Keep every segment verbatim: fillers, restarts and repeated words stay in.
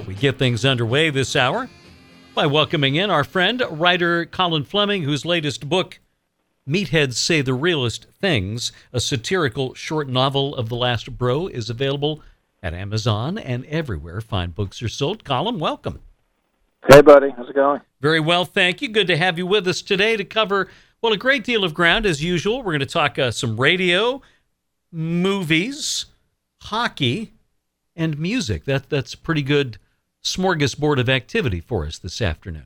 We get things underway this hour by welcoming in our friend, writer Colin Fleming, whose latest book, Meatheads Say the Realest Things, a satirical short novel of the last bro, is available at Amazon and everywhere fine books are sold. Colin, welcome. Hey, buddy. How's it going? Very well, thank you. Good to have you with us today to cover, well, a great deal of ground as usual. We're going to talk uh, some radio, movies, hockey, and music. That That's a pretty good smorgasbord of activity for us this afternoon.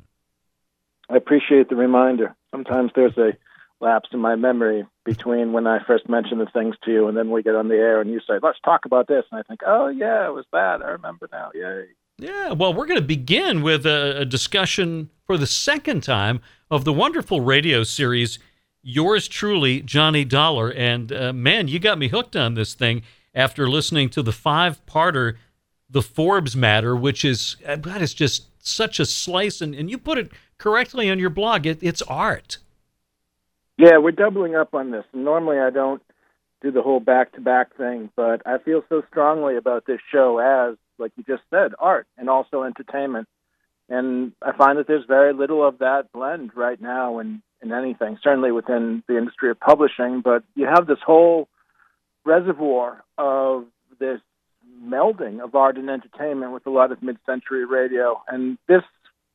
I appreciate the reminder. Sometimes there's a lapse in my memory between when I first mentioned the things to you and then we get on the air and you say, let's talk about this. And I think, oh, yeah, it was that. I remember now. Yay. Yeah, well, we're going to begin with a, a discussion for the second time of the wonderful radio series, Yours Truly, Johnny Dollar. And, uh, man, you got me hooked on this thing after listening to the five-parter, The Forbes Matter, which is, God, it's just such a slice. And, and you put it correctly on your blog. It, it's art. Yeah, we're doubling up on this. Normally I don't do the whole back-to-back thing, but I feel so strongly about this show as, like you just said, art and also entertainment. And I find that there's very little of that blend right now in, in anything, certainly within the industry of publishing. But you have this whole reservoir of this melding of art and entertainment with a lot of mid-century radio. And this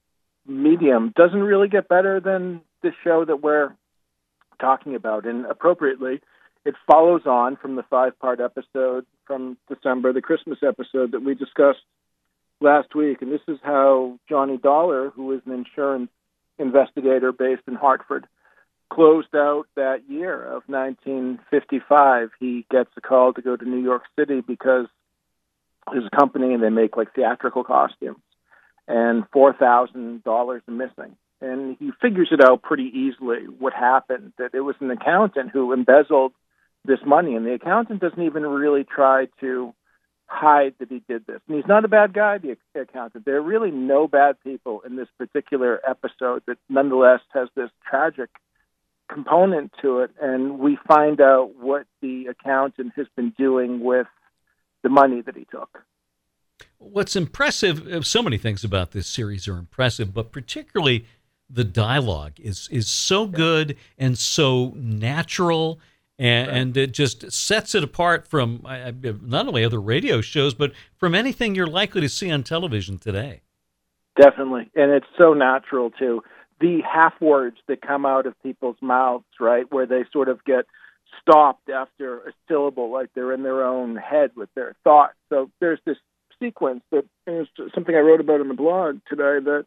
medium doesn't really get better than this show that we're talking about. And appropriately, it follows on from the five-part episode from December, the Christmas episode that we discussed last week. And this is how Johnny Dollar, who is an insurance investigator based in Hartford, closed out that year of nineteen fifty-five. He gets a call to go to New York City because there's a company and they make like theatrical costumes, and four thousand dollars are missing. And he figures it out pretty easily what happened, that it was an accountant who embezzled this money, and the accountant doesn't even really try to hide that he did this. And he's not a bad guy, the accountant. There are really no bad people in this particular episode that nonetheless has this tragic component to it, and we find out what the accountant has been doing with the money that he took. What's impressive, so many things about this series are impressive, but particularly the dialogue is is so good and so natural, and, right. and it just sets it apart from uh, not only other radio shows, but from anything you're likely to see on television today. Definitely, and it's so natural, too. The half words that come out of people's mouths, right, where they sort of get stopped after a syllable, like they're in their own head with their thoughts. So there's this sequence that is something I wrote about in the blog today, that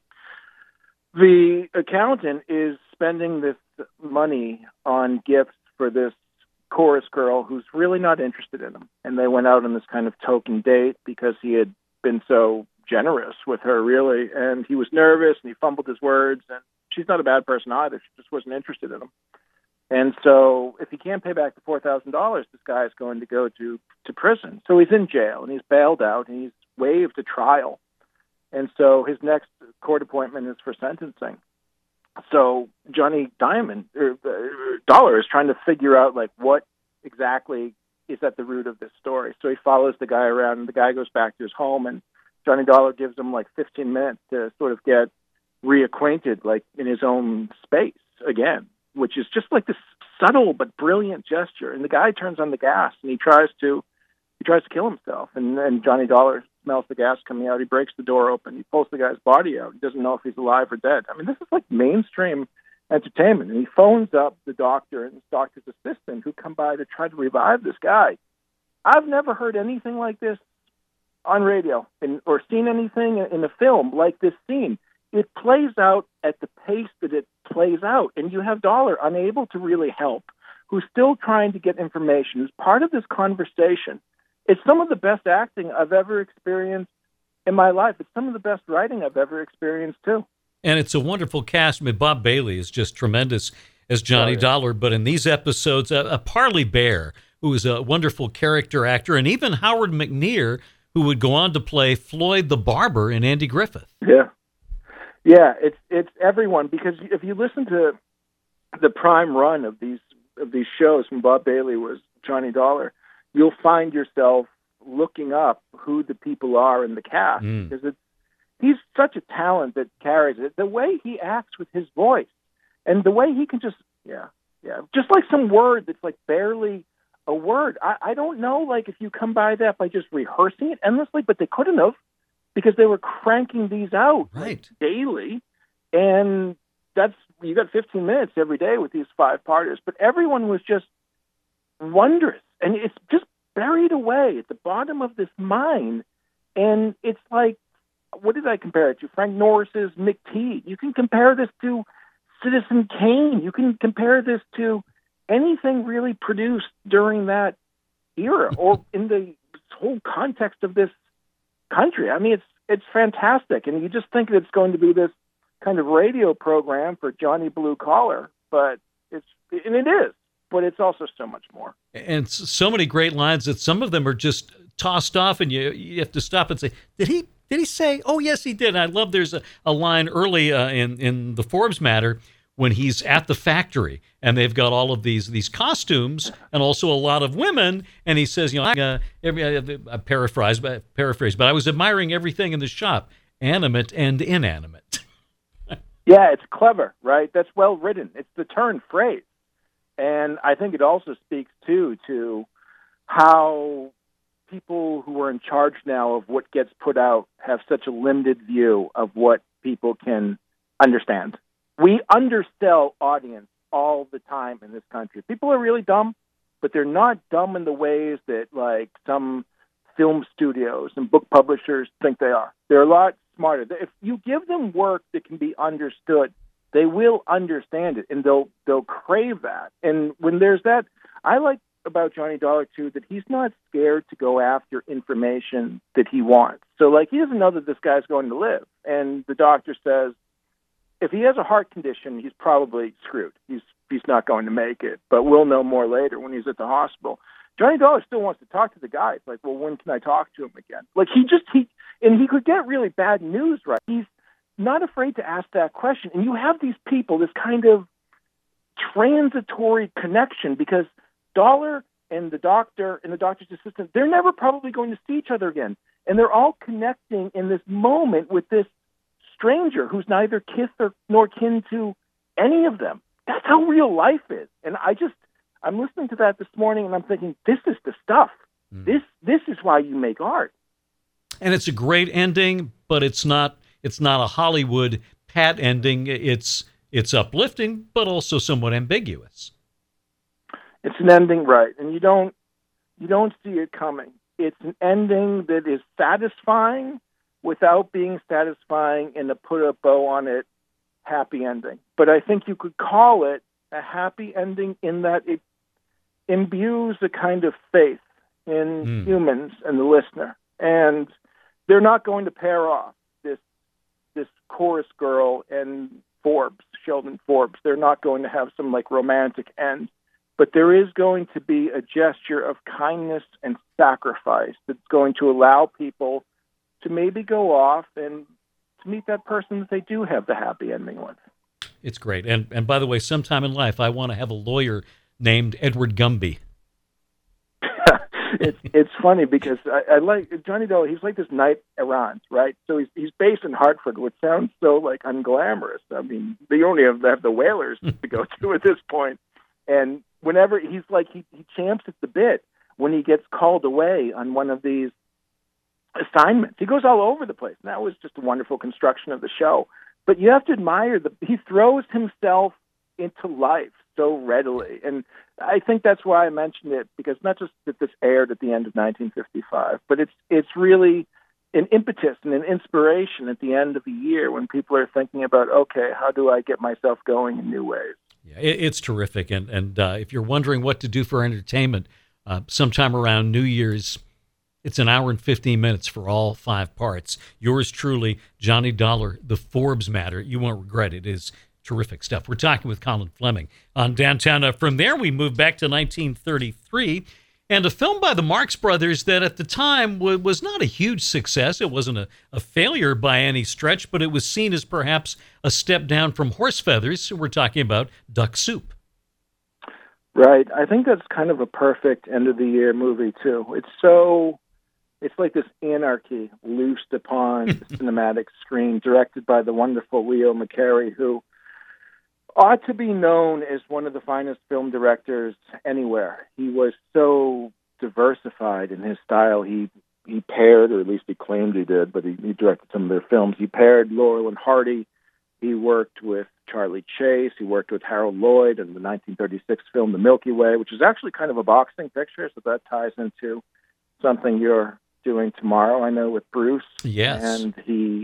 the accountant is spending this money on gifts for this chorus girl who's really not interested in him. And they went out on this kind of token date because he had been so generous with her, really. And he was nervous and he fumbled his words. And she's not a bad person either. She just wasn't interested in him. And so if he can't pay back the four thousand dollars, this guy is going to go to, to prison. So he's in jail and he's bailed out and he's waived a trial. And so his next court appointment is for sentencing. So Johnny Diamond or, uh, Dollar is trying to figure out like what exactly is at the root of this story. So he follows the guy around, and the guy goes back to his home, and Johnny Dollar gives him like fifteen minutes to sort of get reacquainted, like in his own space again, which is just like this subtle but brilliant gesture. And the guy turns on the gas and he tries to he tries to kill himself. And, and Johnny Dollar smells the gas coming out. He breaks the door open. He pulls the guy's body out. He doesn't know if he's alive or dead. I mean, this is like mainstream entertainment. And he phones up the doctor and his doctor's assistant who come by to try to revive this guy. I've never heard anything like this on radio in, or seen anything in a film like this scene. It plays out at the pace that it plays out. And you have Dollar unable to really help, who's still trying to get information, who's part of this conversation. It's some of the best acting I've ever experienced in my life. It's some of the best writing I've ever experienced, too. And it's a wonderful cast. I mean, Bob Bailey is just tremendous as Johnny oh, yeah. Dollar, but in these episodes, a, a Parley Bear, who is a wonderful character actor, and even Howard McNear, who would go on to play Floyd the Barber in Andy Griffith. Yeah. Yeah, it's it's everyone, because if you listen to the prime run of these of these shows when Bob Bailey was Johnny Dollar, you'll find yourself looking up who the people are in the cast, mm. because it's he's such a talent that carries it. The way he acts with his voice, and the way he can just, yeah, yeah, just like some word that's like barely a word. I, I don't know, like if you come by that by just rehearsing it endlessly, but they couldn't have because they were cranking these out right. like, daily, and that's you got fifteen minutes every day with these five parters. But everyone was just wondrous, and it's just buried away at the bottom of this mine, and it's like, what did I compare it to? Frank Norris's McTeague. You can compare this to Citizen Kane. You can compare this to anything really produced during that era or in the whole context of this country. I mean, it's it's fantastic, and you just think that it's going to be this kind of radio program for Johnny Blue Collar, but it's and it is, but it's also so much more. And so many great lines that some of them are just tossed off, and you you have to stop and say, did he did he say? Oh yes, he did. And I love there's a, a line early uh, in in the Forbes matter when he's at the factory and they've got all of these these costumes and also a lot of women, and he says, you know, uh, every, uh, I paraphrase, but paraphrase, but I was admiring everything in the shop, animate and inanimate. Yeah, it's clever, right? That's well written. It's the turn phrase, and I think it also speaks too to how people who are in charge now of what gets put out have such a limited view of what people can understand. We undersell audience all the time in this country. People are really dumb, but they're not dumb in the ways that like some film studios and book publishers think they are. They're a lot smarter. If you give them work that can be understood, they will understand it, and they'll they'll crave that. And when there's that, I like about Johnny Dollar too that he's not scared to go after information that he wants. So like he doesn't know that this guy's going to live, and the doctor says, if he has a heart condition, he's probably screwed. He's he's not going to make it, but we'll know more later when he's at the hospital. Johnny Dollar still wants to talk to the guy. It's like, well, when can I talk to him again? Like he just he and he could get really bad news, right? He's not afraid to ask that question. And you have these people, this kind of transitory connection, because Dollar and the doctor and the doctor's assistant, they're never probably going to see each other again, and they're all connecting in this moment with this stranger who's neither kith or nor kin to any of them. That's how real life is. And I just, I'm listening to that this morning, and I'm thinking, this is the stuff. Mm. This, this is why you make art. And it's a great ending, but it's not, it's not a Hollywood pat ending. It's, it's uplifting, but also somewhat ambiguous. It's an ending, right? And you don't, you don't see it coming. It's an ending that is satisfying without being satisfying, and to put a bow on it, happy ending. But I think you could call it a happy ending in that it imbues a kind of faith in mm. humans and the listener. And they're not going to pair off, this this chorus girl and Forbes, Sheldon Forbes. They're not going to have some like romantic end. But there is going to be a gesture of kindness and sacrifice that's going to allow people to maybe go off and to meet that person that they do have the happy ending with. It's great. And and by the way, sometime in life, I want to have a lawyer named Edward Gumby. it's it's funny because I, I like Johnny Dollar. He's like this knight errant, right? So he's he's based in Hartford, which sounds so like unglamorous. I mean, they only have, have the Whalers to go to at this point. And whenever he's like, he, he champs at the bit when he gets called away on one of these assignments. He goes all over the place. And that was just a wonderful construction of the show. But you have to admire the he throws himself into life so readily. And I think that's why I mentioned it, because not just that this aired at the end of nineteen fifty-five, but it's it's really an impetus and an inspiration at the end of the year when people are thinking about, okay, how do I get myself going in new ways? Yeah, it, it's terrific. And, and uh, if you're wondering what to do for entertainment, uh, sometime around New Year's, it's an hour and fifteen minutes for all five parts. Yours truly, Johnny Dollar, The Forbes Matter. You won't regret it. It is terrific stuff. We're talking with Colin Fleming on Downtown. Uh, from there, we move back to nineteen thirty-three, and a film by the Marx Brothers that at the time w- was not a huge success. It wasn't a, a failure by any stretch, but it was seen as perhaps a step down from Horse Feathers. We're talking about Duck Soup. Right. I think that's kind of a perfect end of the year movie too. It's so it's like this anarchy loosed upon the cinematic screen, directed by the wonderful Leo McCarey, who ought to be known as one of the finest film directors anywhere. He was so diversified in his style. He he paired, or at least he claimed he did, but he, he directed some of their films. He paired Laurel and Hardy. He worked with Charlie Chase. He worked with Harold Lloyd in the nineteen thirty-six film The Milky Way, which is actually kind of a boxing picture, so that ties into something you're doing tomorrow, I know, with Bruce. Yes. And he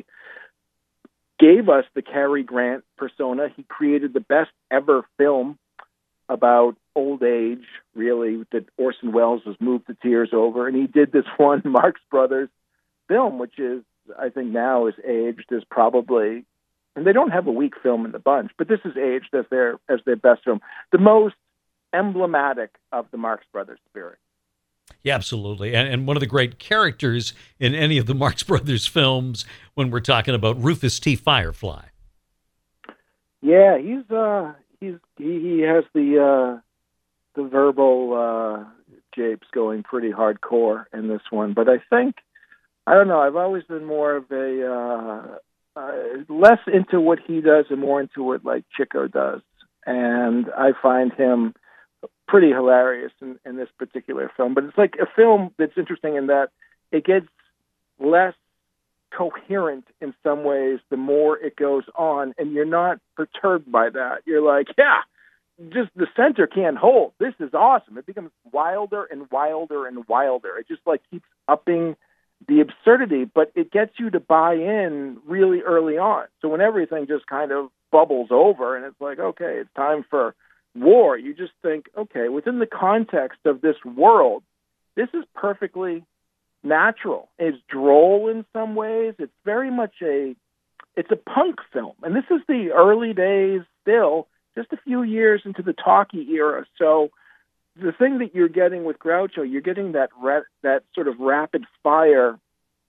gave us the Cary Grant persona. He created the best ever film about old age, really, that Orson Welles was moved to tears over. And he did this one Marx Brothers film, which is, I think now is aged as probably, and they don't have a weak film in the bunch, but this is aged as their, as their best film. The most emblematic of the Marx Brothers spirit. Yeah, absolutely. And, and one of the great characters in any of the Marx Brothers films when we're talking about Rufus T. Firefly. Yeah, he's uh he's he, he has the uh the verbal uh japes going pretty hardcore in this one. But I think I don't know, I've always been more of a uh, uh less into what he does and more into what like Chico does. And I find him pretty hilarious in, in this particular film. But it's like a film that's interesting in that it gets less coherent in some ways the more it goes on, and you're not perturbed by that. You're like, yeah, just the center can't hold. This is awesome. It becomes wilder and wilder and wilder. It just like keeps upping the absurdity, but it gets you to buy in really early on. So when everything just kind of bubbles over and it's like, okay, it's time for war, you just think, okay, within the context of this world, this is perfectly natural. It's droll in some ways. It's very much a, it's a punk film. And this is the early days still, just a few years into the talkie era. So the thing that you're getting with Groucho, you're getting that ra- that sort of rapid fire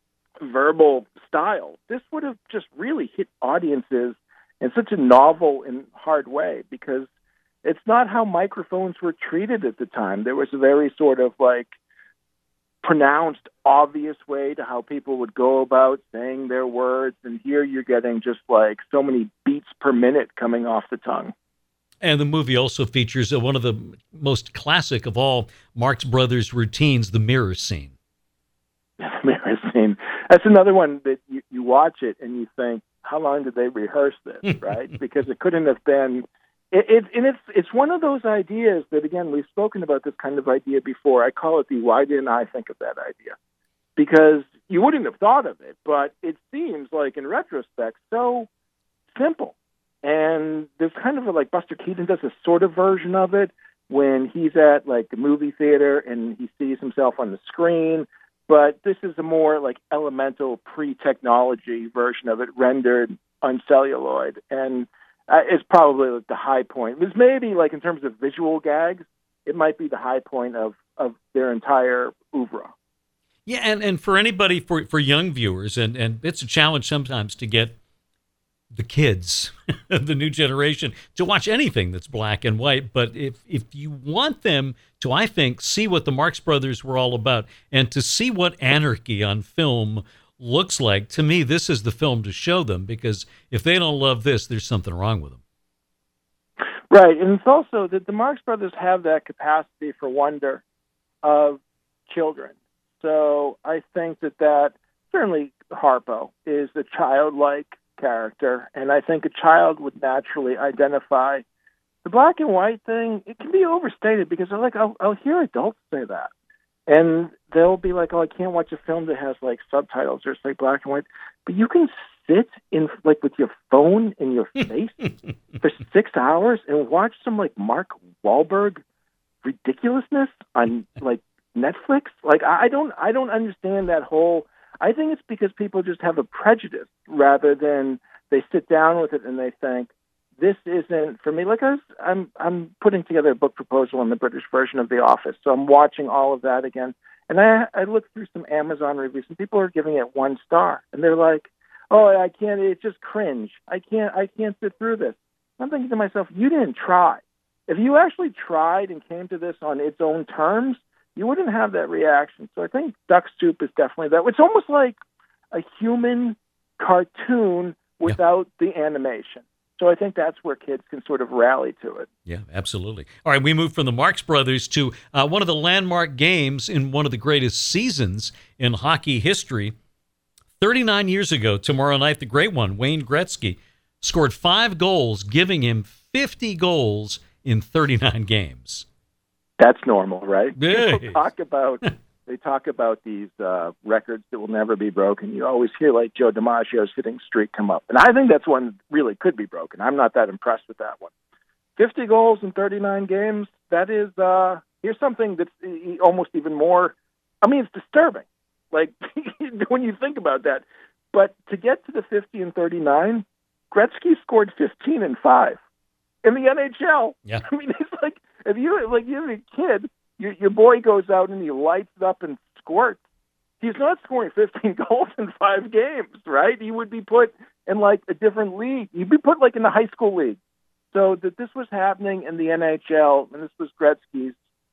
verbal style. This would have just really hit audiences in such a novel and hard way, because it's not how microphones were treated at the time. There was a very sort of like pronounced, obvious way to how people would go about saying their words. And here you're getting just like so many beats per minute coming off the tongue. And the movie also features uh, one of the most classic of all Marx Brothers routines, the mirror scene. The mirror scene. That's another one that you, you watch it and you think, how long did they rehearse this, right? Because it couldn't have been... It, it, and it's it's one of those ideas that, again, we've spoken about this kind of idea before. I call it the why didn't I think of that idea? Because you wouldn't have thought of it, but it seems like, in retrospect, so simple. And there's kind of a, like, Buster Keaton does a sort of version of it when he's at, like, the movie theater and he sees himself on the screen. But this is a more, like, elemental pre-technology version of it, rendered on celluloid. And Uh, is probably like the high point. It's maybe like in terms of visual gags, it might be the high point of, of their entire oeuvre. Yeah, and, and for anybody, for, for young viewers, and, and it's a challenge sometimes to get the kids, the new generation, to watch anything that's black and white. But if, if you want them to, I think, see what the Marx Brothers were all about and to see what anarchy on film looks like, to me, this is the film to show them, because if they don't love this, there's something wrong with them. Right, and it's also that the Marx Brothers have that capacity for wonder of children. So I think that that, certainly Harpo is a childlike character, and I think a child would naturally identify. The black and white thing, it can be overstated, because I like I'll, I'll hear adults say that. And they'll be like, oh, I can't watch a film that has, like, subtitles or it's, like, black and white. But you can sit, in like, with your phone in your face for six hours and watch some, like, Mark Wahlberg ridiculousness on, like, Netflix. Like, I don't I don't understand that whole... I think it's because people just have a prejudice rather than they sit down with it and they think, this isn't for me. Like I was, I'm, I'm putting together a book proposal on the British version of The Office, so I'm watching all of that again. And I, I looked through some Amazon reviews, and people are giving it one star, and they're like, "Oh, I can't. It's just cringe. I can't. I can't sit through this." I'm thinking to myself, you didn't try. If you actually tried and came to this on its own terms, you wouldn't have that reaction. So I think Duck Soup is definitely that. It's almost like a human cartoon without yeah. the animation. So I think that's where kids can sort of rally to it. Yeah, absolutely. All right, we move from the Marx Brothers to uh, one of the landmark games in one of the greatest seasons in hockey history. thirty-nine years ago, tomorrow night, the great one, Wayne Gretzky, scored five goals, giving him fifty goals in thirty-nine games. That's normal, right? Hey. People talk about they talk about these uh, records that will never be broken. You always hear like Joe DiMaggio's hitting streak come up, and I think that's one that really could be broken. I'm not that impressed with that one. fifty goals in thirty-nine games. That is uh, here's something that's almost even more. I mean, it's disturbing. Like when you think about that, but to get to the fifty and thirty-nine, Gretzky scored fifteen and five in the N H L. Yeah. I mean, it's like if you like you're a kid. Your, your boy goes out and he lights it up and squirts. He's not scoring fifteen goals in five games, right? He would be put in like a different league. He'd be put like in the high school league. So that this was happening in the N H L, and this was Gretzky's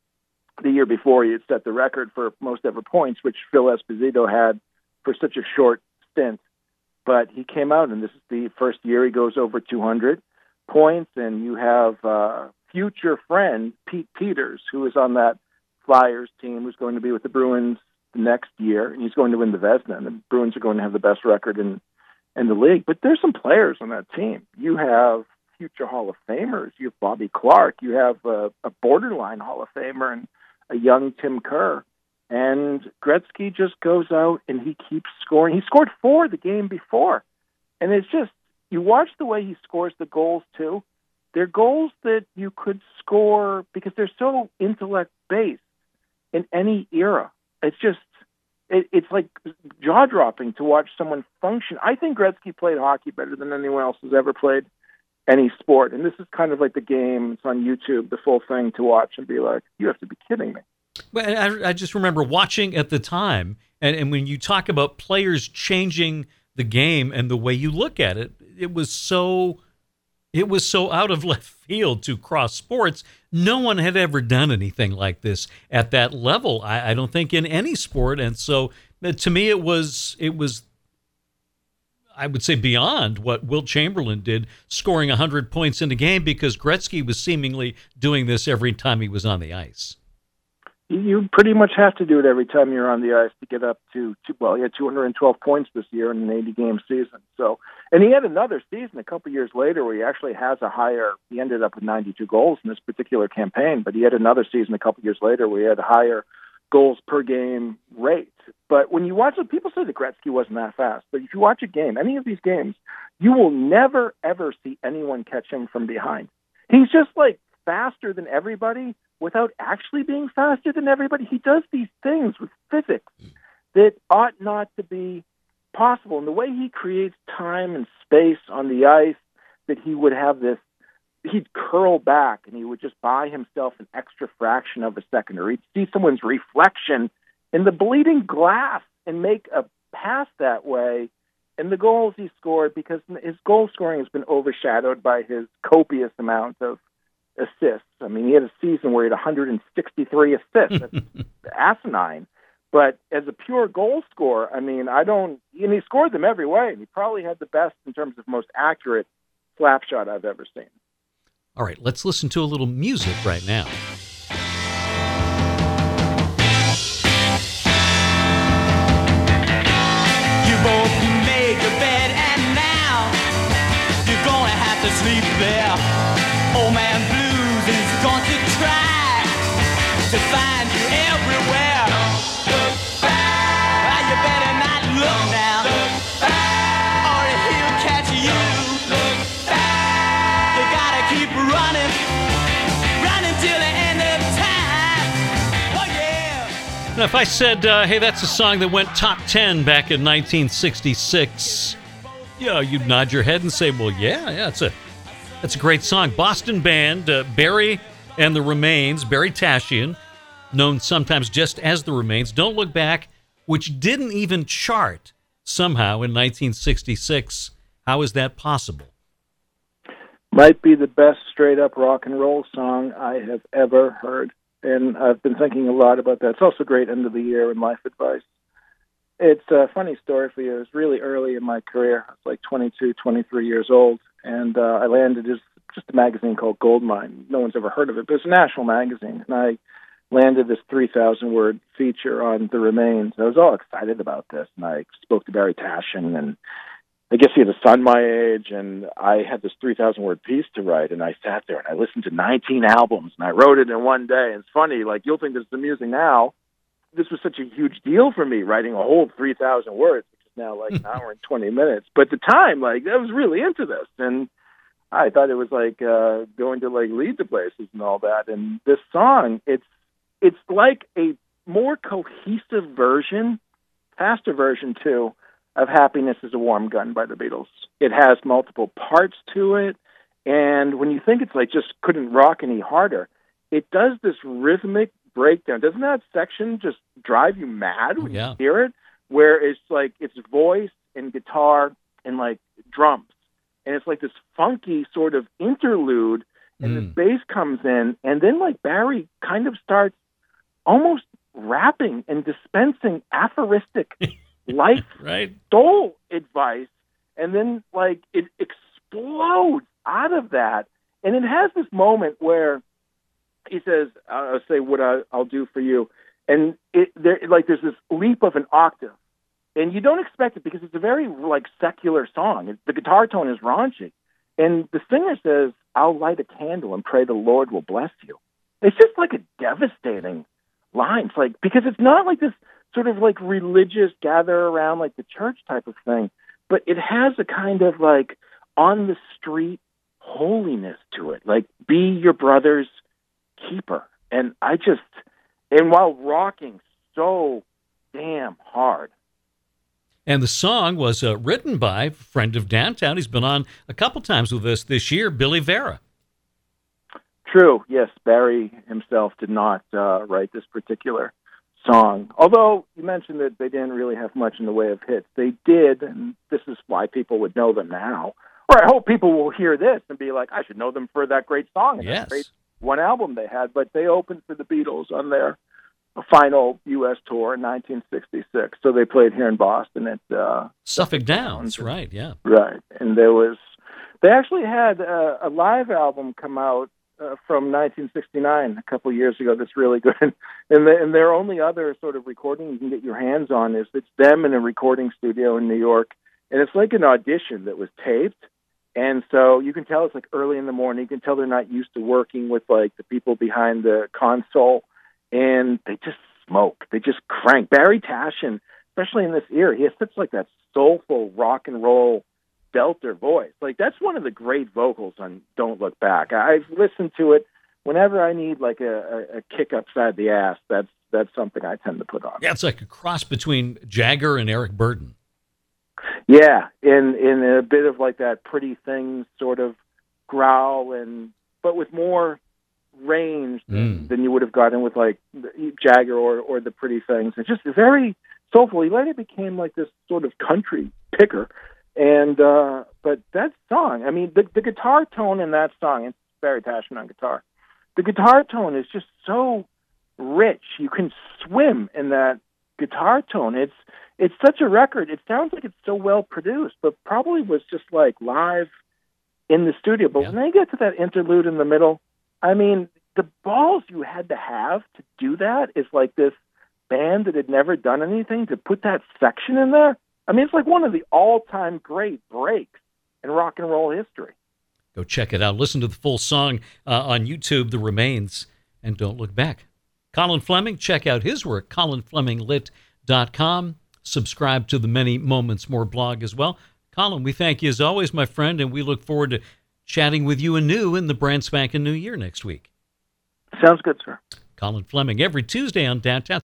the year before. He had set the record for most ever points, which Phil Esposito had for such a short stint. But he came out, and this is the first year he goes over two hundred points, and you have uh, future friend Pete Peters, who is on that Flyers team, who's going to be with the Bruins the next year, and he's going to win the Vezina, and the Bruins are going to have the best record in, in the league. But there's some players on that team. You have future Hall of Famers. You have Bobby Clarke. You have a, a borderline Hall of Famer and a young Tim Kerr. And Gretzky just goes out and he keeps scoring. He scored four the game before. And it's just, you watch the way he scores the goals too. They're goals that you could score because they're so intellect-based in any era. It's just, it, it's like jaw-dropping to watch someone function. I think Gretzky played hockey better than anyone else has ever played any sport. And this is kind of like the game. It's on YouTube, the full thing to watch and be like, you have to be kidding me. Well, I, I just remember watching at the time, and, and when you talk about players changing the game and the way you look at it, it was so it was so out of left field to cross sports. No one had ever done anything like this at that level, I, I don't think, in any sport. And so to me, it was it was I would say beyond what Wilt Chamberlain did, scoring one hundred points in a game, because Gretzky was seemingly doing this every time he was on the ice. You pretty much have to do it every time you're on the ice to get up to, to well, he had two hundred twelve points this year in an eighty-game season. So, and he had another season a couple years later where he actually has a higher, he ended up with ninety-two goals in this particular campaign, but he had another season a couple years later where he had a higher goals per game rate. But when you watch it, people say that Gretzky wasn't that fast. But if you watch a game, any of these games, you will never, ever see anyone catch him from behind. He's just like faster than everybody without actually being faster than everybody. He does these things with physics that ought not to be possible. And the way he creates time and space on the ice, that he would have this, he'd curl back and he would just buy himself an extra fraction of a second, or he'd see someone's reflection in the bleeding glass and make a pass that way. And the goals he scored, because his goal scoring has been overshadowed by his copious amount of assists. I mean, he had a season where he had one hundred sixty-three assists. That's asinine. But as a pure goal scorer, I mean, I don't, and he scored them every way. And he probably had the best in terms of most accurate slap shot I've ever seen. All right, let's listen to a little music right now. You both made your bed and now you're gonna have to sleep there. Old man Blues is going to try to find you everywhere. Look back. Well, you better not look now. Look back. Or he'll catch you. Look back. You gotta keep running, running till the end of time. Oh yeah. Now, if I said, uh, hey, that's a song that went top ten back in nineteen sixty-six, yeah, you'd nod your head and say, well, yeah, yeah, it's a That's a great song. Boston band, uh, Barry and the Remains, Barry Tashian, known sometimes just as the Remains, Don't Look Back, which didn't even chart somehow in nineteen sixty-six. How is that possible? Might be the best straight-up rock and roll song I have ever heard. and I've been thinking a lot about that. It's also great end of the year and life advice. It's a funny story for you. It was really early in my career. I was like twenty-two, twenty-three years old, and uh, I landed just, just a magazine called Goldmine. No one's ever heard of it, but it's a national magazine, and I landed this three thousand word feature on The Remains. I was all excited about this, and I spoke to Barry Tashin, and I guess he had a son my age, and I had this three thousand word piece to write, and I sat there, and I listened to nineteen albums, and I wrote it in one day. And it's funny, like, you'll think this is amusing now. This was such a huge deal for me, writing a whole three thousand words, which is now like an hour and twenty minutes. But at the time, like, I was really into this, and I thought it was like uh, going to like lead to places and all that. And this song, it's it's like a more cohesive version, faster version too, of Happiness is a Warm Gun by the Beatles. It has multiple parts to it, and when you think it's like just couldn't rock any harder, it does this rhythmic breakdown. Doesn't that section just drive you mad when yeah. you hear it? Where it's like it's voice and guitar and like drums, and it's like this funky sort of interlude, and mm. the bass comes in, and then like Barry kind of starts almost rapping and dispensing aphoristic life right. soul advice, and then like it explodes out of that, and it has this moment where he says, "I'll say what I, I'll do for you," and it there like there's this leap of an octave, and you don't expect it because it's a very like secular song. It, the guitar tone is raunchy, and the singer says, "I'll light a candle and pray the Lord will bless you." It's just like a devastating line. It's like because it's not like this sort of like religious gather around like the church type of thing, but it has a kind of like on the street holiness to it. Like be your brother's keeper. And I just, and while rocking so damn hard. And the song was uh, written by a friend of Downtown. He's been on a couple times with us this year, Billy Vera. True. Yes, Barry himself did not uh, write this particular song. Although you mentioned that they didn't really have much in the way of hits. They did, and this is why people would know them now. Or I hope people will hear this and be like, I should know them for that great song. And yes. that great one album they had. But they opened for the Beatles on their final U S tour in nineteen sixty-six. So they played here in Boston at uh, Suffolk Downs, right, yeah. Right. And there was, they actually had a, a live album come out uh, from nineteen sixty-nine, a couple of years ago, that's really good. And, the, and their only other sort of recording you can get your hands on is it's them in a recording studio in New York. And it's like an audition that was taped. And so you can tell it's like early in the morning. You can tell they're not used to working with like the people behind the console. And they just smoke. They just crank. Barry Tashin, especially in this era, he has such like that soulful rock and roll belter voice. Like that's one of the great vocals on Don't Look Back. I've listened to it whenever I need like a, a, a kick upside the ass. That's that's something I tend to put on. Yeah, it's like a cross between Jagger and Eric Burdon. Yeah, in in a bit of like that Pretty Things sort of growl, and but with more range than, mm. than you would have gotten with like Jagger or, or the Pretty Things. It's just very soulful. He later became like this sort of country picker, and uh, but that song, I mean, the the guitar tone in that song, it's Barry Tashin on guitar. The guitar tone is just so rich. You can swim in that guitar tone. It's It's such a record. It sounds like it's so well produced, but probably was just like live in the studio. But yeah. when they get to that interlude in the middle, I mean, the balls you had to have to do that is like this band that had never done anything to put that section in there. I mean, it's like one of the all-time great breaks in rock and roll history. Go check it out. Listen to the full song uh, on YouTube, The Remains, and Don't Look Back. Colin Fleming, check out his work, colin fleming lit dot com. Subscribe to the Many Moments More blog as well. Colin, we thank you as always, my friend, and we look forward to chatting with you anew in the brand spanking new year next week. Sounds good, sir. Colin Fleming, every Tuesday on Downtown.